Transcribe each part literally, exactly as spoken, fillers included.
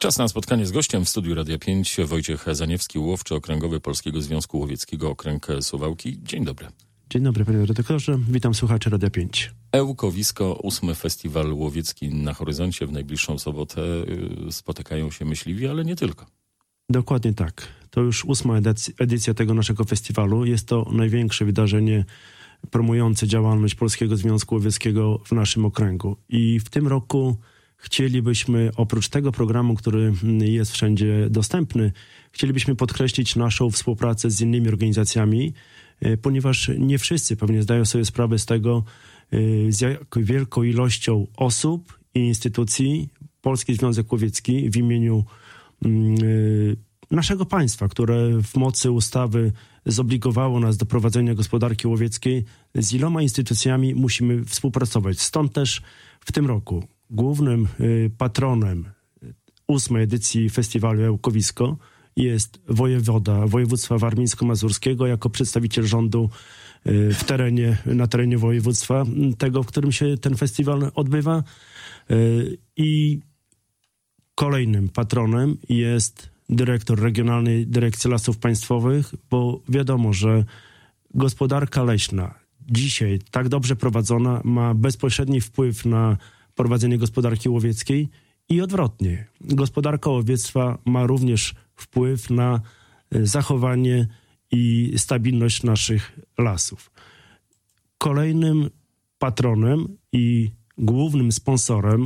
Czas na spotkanie z gościem w studiu Radia pięć. Wojciech Zaniewski, łowczy okręgowy Polskiego Związku Łowieckiego, okręg Suwałki. Dzień dobry. Dzień dobry, panie redaktorze. Witam słuchaczy Radia pięć. Ełkowisko, ósmy festiwal łowiecki na horyzoncie. W najbliższą sobotę spotykają się myśliwi, ale nie tylko. Dokładnie tak. To już ósma edycja, edycja tego naszego festiwalu. Jest to największe wydarzenie promujące działalność Polskiego Związku Łowieckiego w naszym okręgu. I w tym roku chcielibyśmy, oprócz tego programu, który jest wszędzie dostępny, chcielibyśmy podkreślić naszą współpracę z innymi organizacjami, ponieważ nie wszyscy pewnie zdają sobie sprawę z tego, z jak wielką ilością osób i instytucji Polski Związek Łowiecki w imieniu naszego państwa, które w mocy ustawy zobligowało nas do prowadzenia gospodarki łowieckiej, z iloma instytucjami musimy współpracować. Stąd też w tym roku głównym patronem ósmej edycji festiwalu Ełkowisko jest wojewoda województwa warmińsko-mazurskiego jako przedstawiciel rządu w terenie, na terenie województwa, tego, w którym się ten festiwal odbywa. I kolejnym patronem jest dyrektor Regionalnej Dyrekcji Lasów Państwowych, bo wiadomo, że gospodarka leśna dzisiaj tak dobrze prowadzona ma bezpośredni wpływ na prowadzenie gospodarki łowieckiej i odwrotnie. Gospodarka łowiectwa ma również wpływ na zachowanie i stabilność naszych lasów. Kolejnym patronem i głównym sponsorem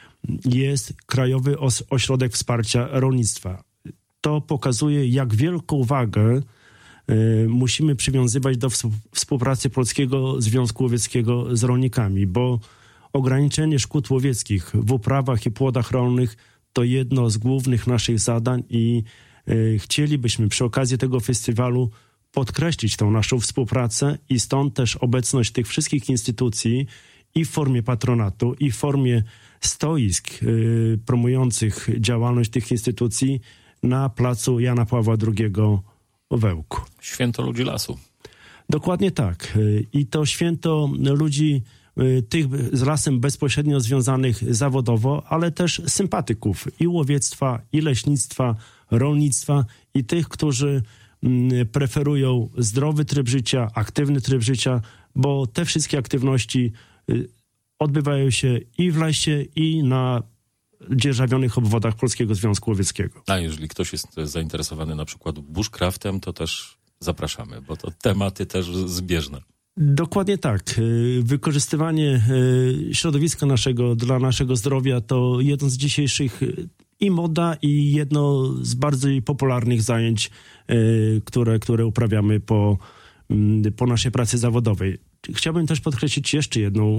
jest Krajowy Ośrodek Wsparcia Rolnictwa. To pokazuje, jak wielką wagę y, musimy przywiązywać do współpracy Polskiego Związku Łowieckiego z rolnikami, bo ograniczenie szkód łowieckich w uprawach i płodach rolnych to jedno z głównych naszych zadań i y, chcielibyśmy przy okazji tego festiwalu podkreślić tą naszą współpracę i stąd też obecność tych wszystkich instytucji i w formie patronatu, i w formie stoisk y, promujących działalność tych instytucji na placu Jana Pawła drugiego w Ełku. Święto ludzi lasu. Dokładnie tak. I to święto ludzi tych z lasem bezpośrednio związanych zawodowo, ale też sympatyków i łowiectwa, i leśnictwa, rolnictwa i tych, którzy preferują zdrowy tryb życia, aktywny tryb życia, bo te wszystkie aktywności odbywają się i w lesie, i na dzierżawionych obwodach Polskiego Związku Łowieckiego. A jeżeli ktoś jest zainteresowany na przykład bushcraftem, to też zapraszamy, bo to tematy też zbieżne. Dokładnie tak. Wykorzystywanie środowiska naszego dla naszego zdrowia to jedno z dzisiejszych i moda, i jedno z bardzo popularnych zajęć, które, które uprawiamy po, po naszej pracy zawodowej. Chciałbym też podkreślić jeszcze jedną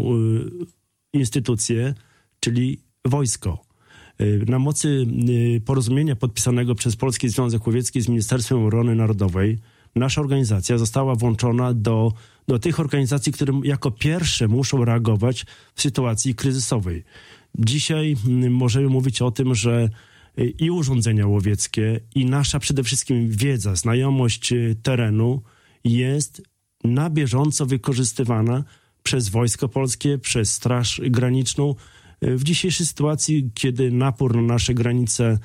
instytucję, czyli wojsko. Na mocy porozumienia podpisanego przez Polski Związek Łowiecki z Ministerstwem Obrony Narodowej nasza organizacja została włączona do, do tych organizacji, które jako pierwsze muszą reagować w sytuacji kryzysowej. Dzisiaj możemy mówić o tym, że i urządzenia łowieckie, i nasza przede wszystkim wiedza, znajomość terenu jest na bieżąco wykorzystywana przez Wojsko Polskie, przez Straż Graniczną. W dzisiejszej sytuacji, kiedy napór na nasze granice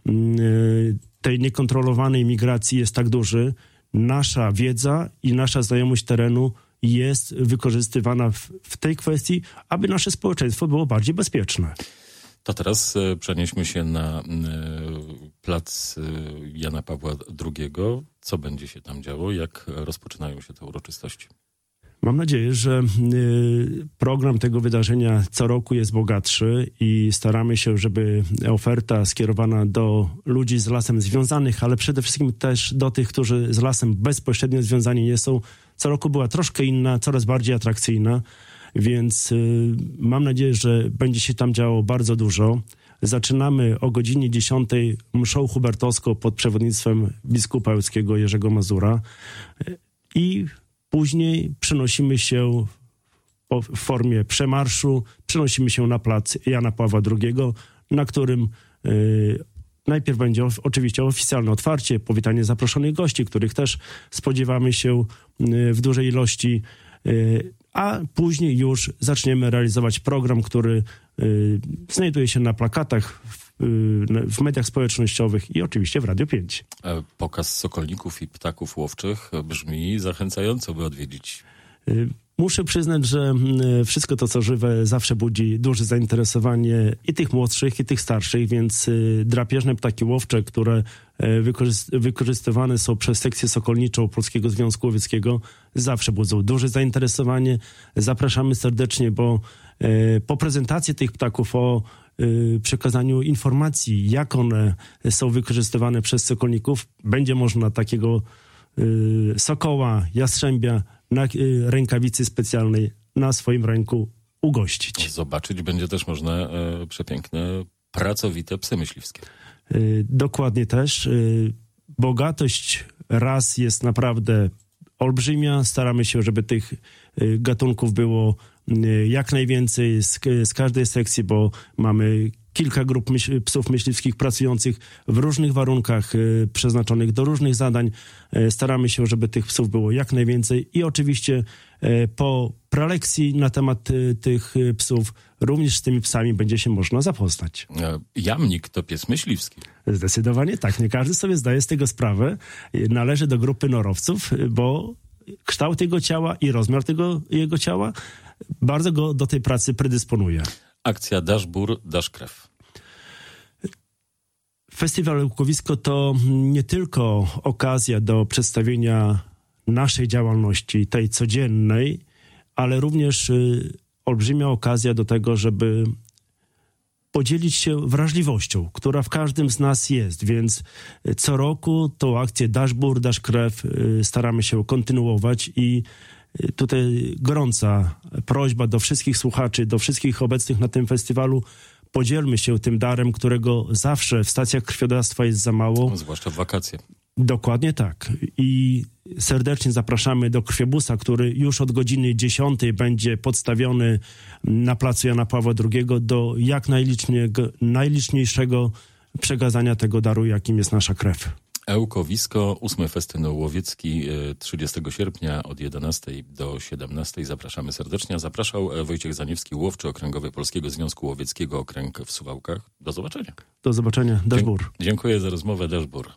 tej niekontrolowanej migracji jest tak duży, nasza wiedza i nasza znajomość terenu jest wykorzystywana w, w tej kwestii, aby nasze społeczeństwo było bardziej bezpieczne. To teraz przenieśmy się na plac Jana Pawła drugiego. Co będzie się tam działo? Jak rozpoczynają się te uroczystości? Mam nadzieję, że program tego wydarzenia co roku jest bogatszy i staramy się, żeby oferta skierowana do ludzi z lasem związanych, ale przede wszystkim też do tych, którzy z lasem bezpośrednio związani nie są, co roku była troszkę inna, coraz bardziej atrakcyjna, więc mam nadzieję, że będzie się tam działo bardzo dużo. Zaczynamy o godzinie dziesiątej mszą hubertowską pod przewodnictwem biskupa ełckiego Jerzego Mazura i później przenosimy się w formie przemarszu, przenosimy się na plac Jana Pawła drugiego, na którym y, najpierw będzie o, oczywiście oficjalne otwarcie, powitanie zaproszonych gości, których też spodziewamy się y, w dużej ilości, y, a później już zaczniemy realizować program, który y, znajduje się na plakatach w w mediach społecznościowych i oczywiście w Radio pięć. Pokaz sokolników i ptaków łowczych brzmi zachęcająco, by odwiedzić. Muszę przyznać, że wszystko to, co żywe, zawsze budzi duże zainteresowanie i tych młodszych, i tych starszych, więc drapieżne ptaki łowcze, które wykorzyst- wykorzystywane są przez sekcję sokolniczą Polskiego Związku Łowieckiego, zawsze budzą duże zainteresowanie. Zapraszamy serdecznie, bo po prezentacji tych ptaków, o przekazaniu informacji, jak one są wykorzystywane przez sokolników, będzie można takiego sokoła, jastrzębia na rękawicy specjalnej na swoim ręku ugościć. Zobaczyć będzie też można e, przepiękne, pracowite psy myśliwskie. E, dokładnie też. E, bogatość ras jest naprawdę olbrzymia. Staramy się, żeby tych e, gatunków było e, jak najwięcej z, z każdej sekcji, bo mamy kilka grup myśl, psów myśliwskich pracujących w różnych warunkach, y, przeznaczonych do różnych zadań. Y, staramy się, żeby tych psów było jak najwięcej i oczywiście y, po prelekcji na temat y, tych y, psów również z tymi psami będzie się można zapoznać. Jamnik to pies myśliwski. Zdecydowanie tak. Nie każdy sobie zdaje z tego sprawę. Y, należy do grupy norowców, y, bo kształt jego ciała i rozmiar tego jego ciała bardzo go do tej pracy predysponuje. Akcja Dasz Bór, Dasz Krew. Festiwal Łukowisko to nie tylko okazja do przedstawienia naszej działalności, tej codziennej, ale również y, olbrzymia okazja do tego, żeby podzielić się wrażliwością, która w każdym z nas jest, więc co roku tą akcję Dasz Bór, Dasz Krew y, staramy się kontynuować i tutaj gorąca prośba do wszystkich słuchaczy, do wszystkich obecnych na tym festiwalu. Podzielmy się tym darem, którego zawsze w stacjach krwiodawstwa jest za mało. Zwłaszcza w wakacje. Dokładnie tak. I serdecznie zapraszamy do krwiobusa, który już od godziny dziesiątej będzie podstawiony na placu Jana Pawła drugiego do jak najliczniejszego przekazania tego daru, jakim jest nasza krew. Łukowisko, ósmy festyn łowiecki, trzydziestego sierpnia od jedenastej do siedemnastej. Zapraszamy serdecznie. Zapraszał Wojciech Zaniewski, łowczy okręgowy Polskiego Związku Łowieckiego, okręg w Suwałkach. Do zobaczenia. Do zobaczenia. Dasz Bór. Dziękuję za rozmowę. Dasz Bór.